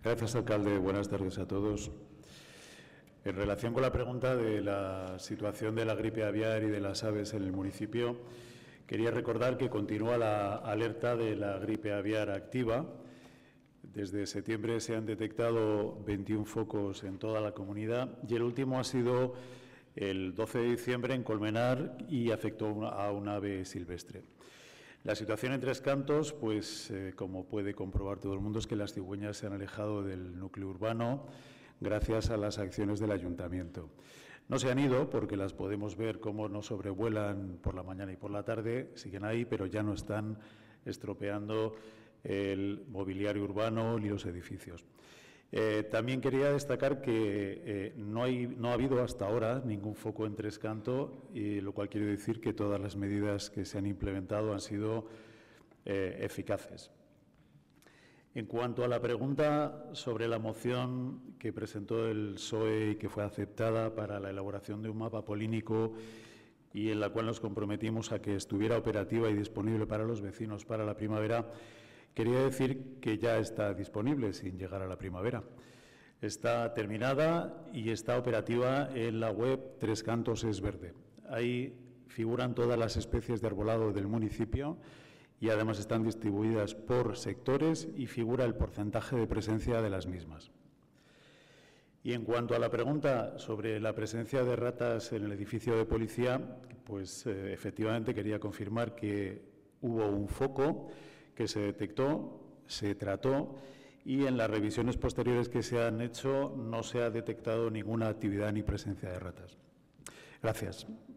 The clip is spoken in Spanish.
Gracias, alcalde. Buenas tardes a todos. En relación con la pregunta de la situación de la gripe aviar y de las aves en el municipio, quería recordar que continúa la alerta de la gripe aviar activa. Desde septiembre se han detectado 21 focos en toda la comunidad y el último ha sido el 12 de diciembre en Colmenar y afectó a un ave silvestre. La situación en Tres Cantos, pues como puede comprobar todo el mundo, es que las cigüeñas se han alejado del núcleo urbano gracias a las acciones del ayuntamiento. No se han ido porque las podemos ver cómo nos sobrevuelan por la mañana y por la tarde, siguen ahí, pero ya no están estropeando el mobiliario urbano ni los edificios. También quería destacar que no ha habido hasta ahora ningún foco en Tres Cantos, lo cual quiere decir que todas las medidas que se han implementado han sido eficaces. En cuanto a la pregunta sobre la moción que presentó el PSOE y que fue aceptada para la elaboración de un mapa polínico y en la cual nos comprometimos a que estuviera operativa y disponible para los vecinos para la primavera, quería decir que ya está disponible sin llegar a la primavera. Está terminada y está operativa en la web Tres Cantos es Verde. Ahí figuran todas las especies de arbolado del municipio y además están distribuidas por sectores y figura el porcentaje de presencia de las mismas. Y en cuanto a la pregunta sobre la presencia de ratas en el edificio de policía, pues efectivamente quería confirmar que hubo un foco que se detectó, se trató y en las revisiones posteriores que se han hecho no se ha detectado ninguna actividad ni presencia de ratas. Gracias.